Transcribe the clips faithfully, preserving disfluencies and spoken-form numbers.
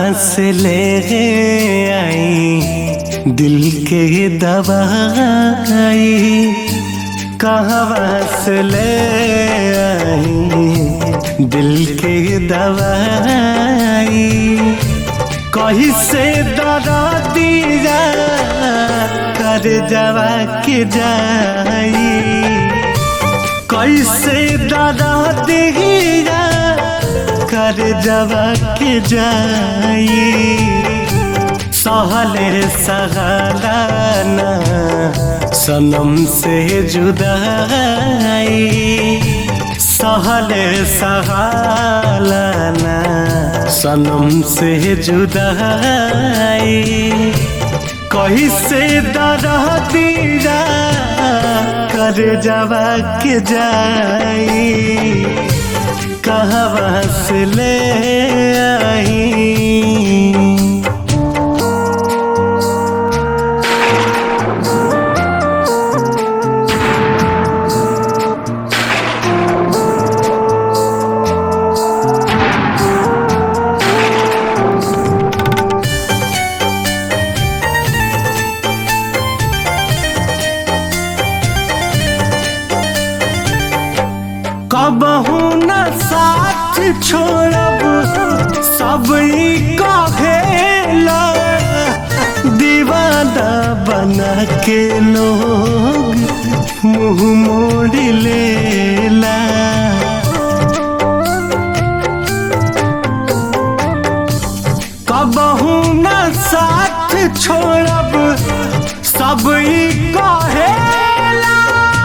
से ले आई दिल के दवाई, कहवा से ले आई दिल के दवाई, कहीं से दरा दिया कर जवा के जाई, कैसे दरा दिया कर जवा के जाई, सहले सहलाना सनम से जुदाई, सहले सहलाना सनम से जुदाई, कहीं से दरा दिया कर जवा के जाई, कहवा से ले आई। कबहू न साथ छोड़ब सब कहेला, दीवाना बना के लोग मुँह मोड़ लेला, कबहू न साथ छोड़ब सब कहेला,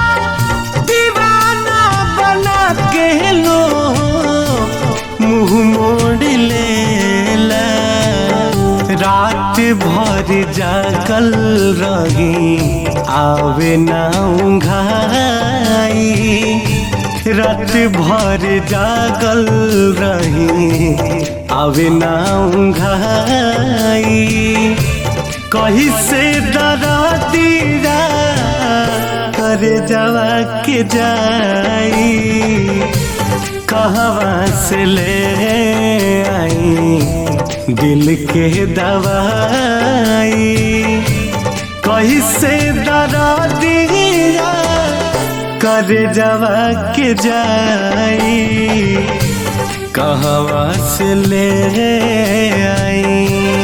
के लो मुँह मोड़ लेला, रात भर जागल रही आवे ना उंघाई, रात भर जागल रही आवे ना उंघाई, कहीं से दरा दिया कर जवा के जाई, कहवा से ले आई दिल के दवाई, कहीं से दरा दिया कर जवा के जाई, कहवा से ले आई।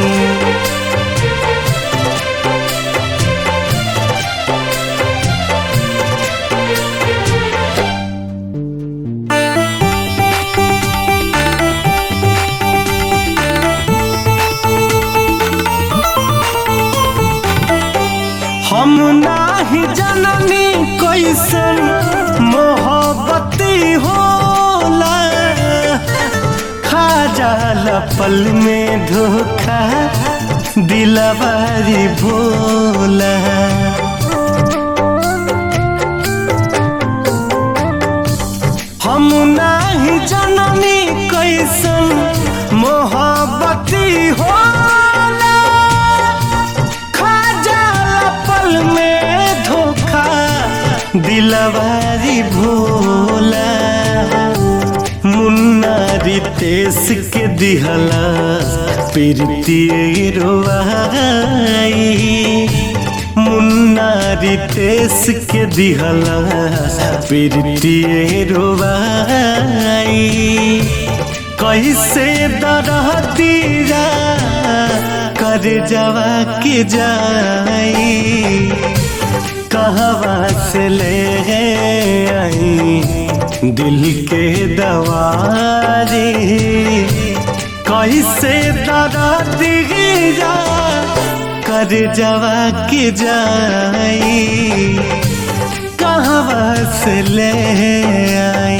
हम नाही जननी कैसन मोहब्बती होला, खा जाला पल में धोखा दिलवारी भोला, हम नाही जननी कैसन मोहब्बती होला, में धोखा दिलवारी भोला, मुन्ना रितेश के दिहला प्रीति रोवाई, मुन्ना रितेश के दिहला प्रीति रोवाई, कैसे दरा दिया कर जवा के जाई, कहवा से ले आई दिल के दवाई, कैसे दरा दिया कर जवा के जाई, कहवा से ले आई।